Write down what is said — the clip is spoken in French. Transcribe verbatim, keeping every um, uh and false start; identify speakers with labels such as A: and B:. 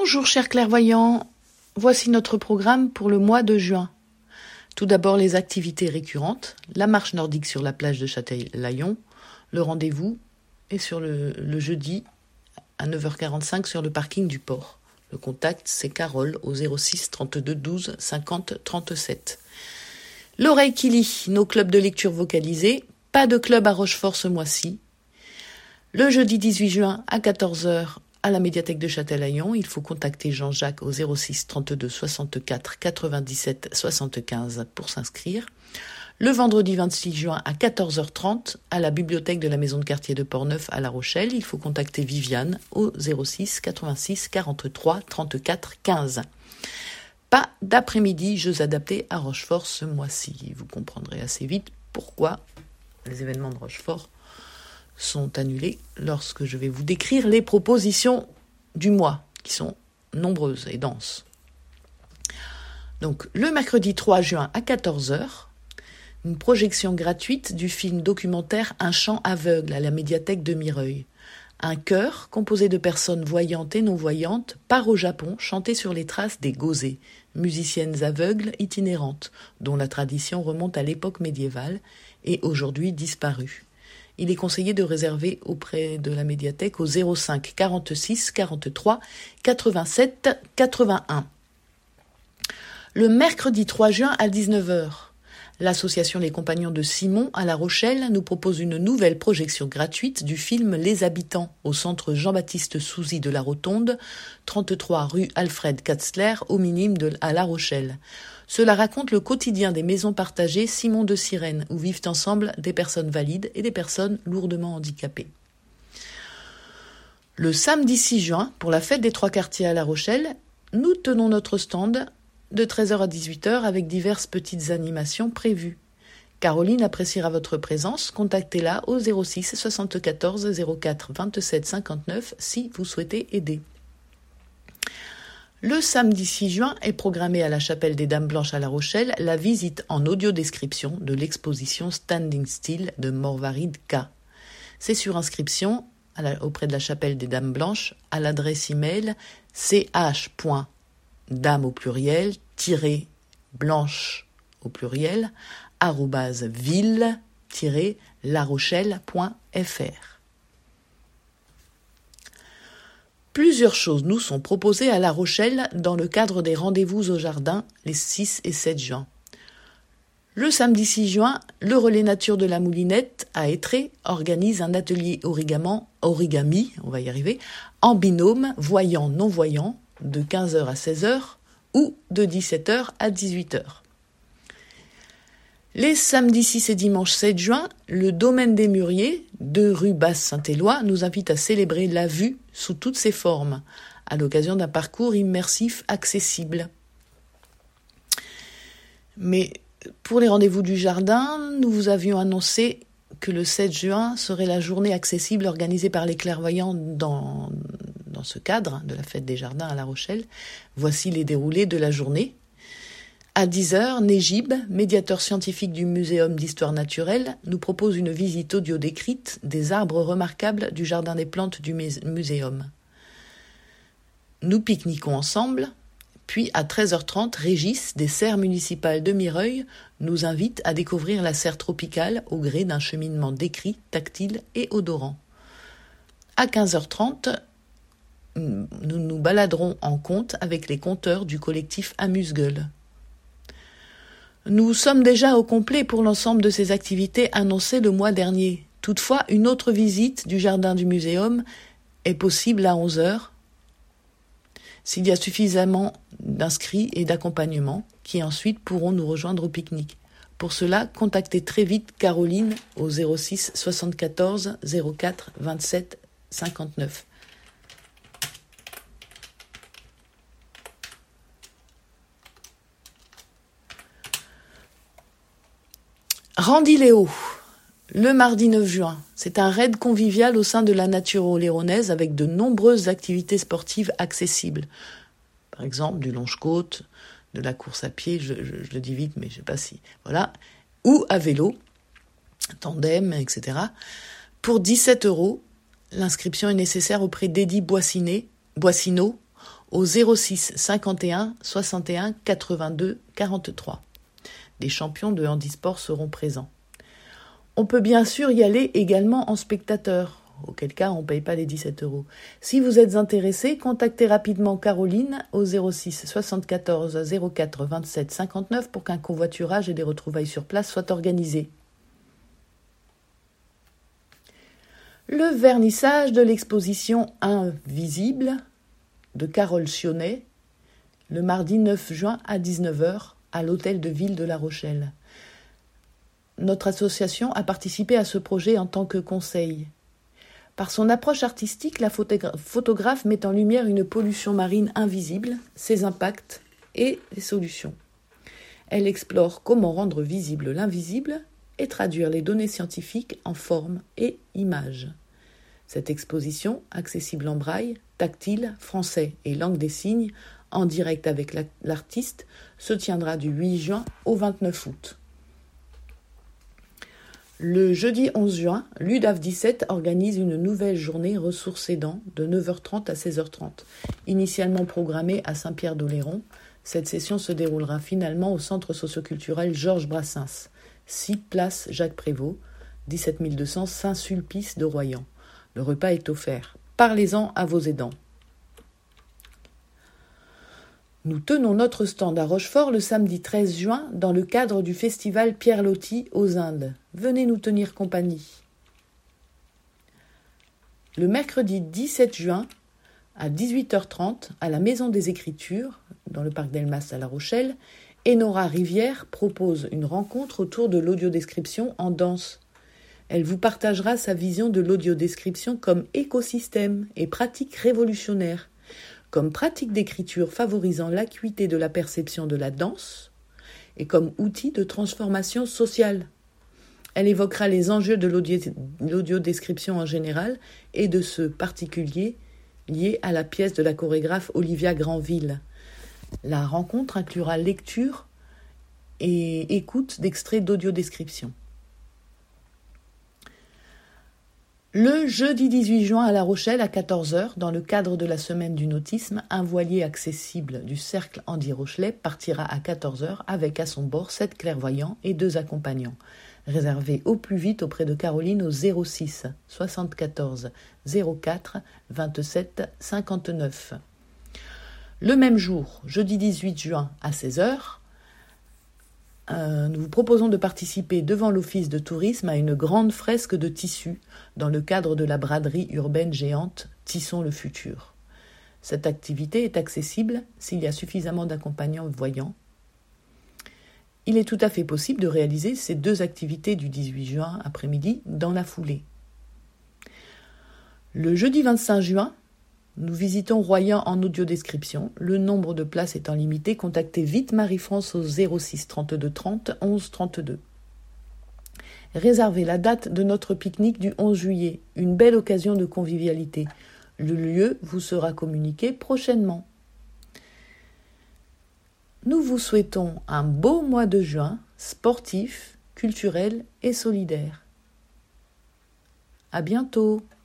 A: Bonjour chers clairvoyants, voici notre programme pour le mois de juin. Tout d'abord les activités récurrentes, la marche nordique sur la plage de Châtelaillon, le rendez-vous est sur le, le jeudi à neuf heures quarante-cinq sur le parking du port. Le contact c'est Carole au zéro six trente-deux douze cinquante trente-sept. L'oreille qui lit, nos clubs de lecture vocalisés, pas de club à Rochefort ce mois-ci. Le jeudi dix-huit juin à quatorze heures à la médiathèque de Châtelaillon, il faut contacter Jean-Jacques au zéro six trente-deux soixante-quatre quatre-vingt-dix-sept soixante-quinze pour s'inscrire. Le vendredi vingt-six juin à quatorze heures trente à la bibliothèque de la maison de quartier de Portneuf à La Rochelle, il faut contacter Viviane au zéro six quatre-vingt-six quarante-trois trente-quatre quinze. Pas d'après-midi jeux adaptés à Rochefort ce mois-ci. Vous comprendrez assez vite pourquoi les événements de Rochefort sont annulés lorsque je vais vous décrire les propositions du mois, qui sont nombreuses et denses. Donc, le mercredi trois juin à quatorze heures, une projection gratuite du film documentaire Un chant aveugle à la médiathèque de Mireuil. Un chœur composé de personnes voyantes et non-voyantes part au Japon chanter sur les traces des Gozé, musiciennes aveugles itinérantes, dont la tradition remonte à l'époque médiévale et aujourd'hui disparue. Il est conseillé de réserver auprès de la médiathèque au zéro cinq quarante-six quarante-trois quatre-vingt-sept quatre-vingt-un. Le mercredi trois juin à dix-neuf heures, l'association Les Compagnons de Simon à La Rochelle nous propose une nouvelle projection gratuite du film Les Habitants au centre Jean-Baptiste Souzy de la Rotonde, trente-trois rue Alfred Katzler, au Minime de, à La Rochelle. Cela raconte le quotidien des maisons partagées Simon de Sirène, où vivent ensemble des personnes valides et des personnes lourdement handicapées. Le samedi six juin, pour la fête des trois quartiers à La Rochelle, nous tenons notre stand de treize heures à dix-huit heures avec diverses petites animations prévues. Caroline appréciera votre présence, contactez-la au zéro six soixante-quatorze zéro quatre vingt-sept cinquante-neuf si vous souhaitez aider. Le samedi six juin est programmée à la chapelle des Dames Blanches à La Rochelle la visite en audio-description de l'exposition Standing Still de Morvarid K. C'est sur inscription à la, auprès de la chapelle des Dames Blanches à l'adresse email ch.dame au pluriel, tiré blanche au pluriel, arrobase ville-larochelle.fr. Plusieurs choses nous sont proposées à La Rochelle dans le cadre des rendez-vous au jardin les six et sept juin. Le samedi six juin, le Relais Nature de la Moulinette à Étré organise un atelier origami, origami, on va y arriver, en binôme voyant-non-voyant de quinze heures à seize heures ou de dix-sept heures à dix-huit heures. Les samedis six et dimanche sept juin, le Domaine des Mûriers, deux rue Basse-Saint-Éloi, nous invite à célébrer la vue sous toutes ses formes, à l'occasion d'un parcours immersif accessible. Mais pour les rendez-vous du jardin, nous vous avions annoncé que le sept juin serait la journée accessible organisée par les clairvoyants dans, dans ce cadre de la fête des jardins à La Rochelle. Voici les déroulés de la journée. À dix heures, Négib, médiateur scientifique du Muséum d'histoire naturelle, nous propose une visite audio décrite des arbres remarquables du Jardin des plantes du muséum. Nous pique-niquons ensemble, puis à treize heures trente, Régis, des serres municipales de Mireuil, nous invite à découvrir la serre tropicale au gré d'un cheminement décrit, tactile et odorant. À quinze heures trente, nous nous baladerons en conte avec les conteurs du collectif Amuse-Gueule. Nous sommes déjà au complet pour l'ensemble de ces activités annoncées le mois dernier. Toutefois, une autre visite du jardin du muséum est possible à onze heures s'il y a suffisamment d'inscrits et d'accompagnement qui ensuite pourront nous rejoindre au pique-nique. Pour cela, contactez très vite Caroline au zéro six soixante-quatorze zéro quatre vingt-sept cinquante-neuf. Randy Léo, le mardi neuf juin. C'est un raid convivial au sein de la nature oléronaise avec de nombreuses activités sportives accessibles. Par exemple, du longe-côte, de la course à pied, je, je, je le dis vite, mais je ne sais pas si... Voilà. Ou à vélo, tandem, et cetera. Pour dix-sept euros, l'inscription est nécessaire auprès d'Eddie Boissinet, Boissineau au zéro six cinquante et un soixante et un quatre-vingt-deux quarante-trois. Des champions de handisport seront présents. On peut bien sûr y aller également en spectateur, auquel cas on ne paye pas les dix-sept euros. Si vous êtes intéressé, contactez rapidement Caroline au zéro six soixante-quatorze zéro quatre vingt-sept cinquante-neuf pour qu'un covoiturage et des retrouvailles sur place soient organisés. Le vernissage de l'exposition Invisible de Carole Sionnet, le mardi neuf juin à dix-neuf heures à l'hôtel de ville de La Rochelle. Notre association a participé à ce projet en tant que conseil. Par son approche artistique, la photogra- photographe met en lumière une pollution marine invisible, ses impacts et les solutions. Elle explore comment rendre visible l'invisible et traduire les données scientifiques en forme et images. Cette exposition, accessible en braille, tactile, français et langue des signes, en direct avec la- l'artiste, se tiendra du huit juin au vingt-neuf août. Le jeudi onze juin, l'U D A F dix-sept organise une nouvelle journée ressources aidants de neuf heures trente à seize heures trente. Initialement programmée à Saint-Pierre-d'Oléron, cette session se déroulera finalement au centre socioculturel Georges Brassens, six place Jacques Prévost, dix-sept mille deux cents Saint-Sulpice de Royan. Le repas est offert. Parlez-en à vos aidants. Nous tenons notre stand à Rochefort le samedi treize juin dans le cadre du festival Pierre Loti aux Indes. Venez nous tenir compagnie. Le mercredi dix-sept juin à dix-huit heures trente à la Maison des Écritures, dans le parc d'Elmas à La Rochelle, Enora Rivière propose une rencontre autour de l'audiodescription en danse. Elle vous partagera sa vision de l'audiodescription comme écosystème et pratique révolutionnaire, comme pratique d'écriture favorisant l'acuité de la perception de la danse et comme outil de transformation sociale. Elle évoquera les enjeux de l'audio, l'audiodescription en général et de ce particulier lié à la pièce de la chorégraphe Olivia Granville. La rencontre inclura lecture et écoute d'extraits d'audiodescription. Le jeudi dix-huit juin à La Rochelle à quatorze heures, dans le cadre de la semaine du nautisme, un voilier accessible du cercle Andy Rochelet partira à quatorze heures avec à son bord sept clairvoyants et deux accompagnants. Réservé au plus vite auprès de Caroline au zéro six soixante-quatorze zéro quatre vingt-sept cinquante-neuf. Le même jour, jeudi dix-huit juin à seize heures, Euh, nous vous proposons de participer devant l'office de tourisme à une grande fresque de tissu dans le cadre de la braderie urbaine géante Tissons le futur. Cette activité est accessible s'il y a suffisamment d'accompagnants voyants. Il est tout à fait possible de réaliser ces deux activités du dix-huit juin après-midi dans la foulée. Le jeudi vingt-cinq juin, nous visitons Royan en audiodescription. Le nombre de places étant limité, contactez vite Marie-France au zéro six trente-deux trente onze trente-deux. Réservez la date de notre pique-nique du onze juillet, une belle occasion de convivialité. Le lieu vous sera communiqué prochainement. Nous vous souhaitons un beau mois de juin, sportif, culturel et solidaire. À bientôt.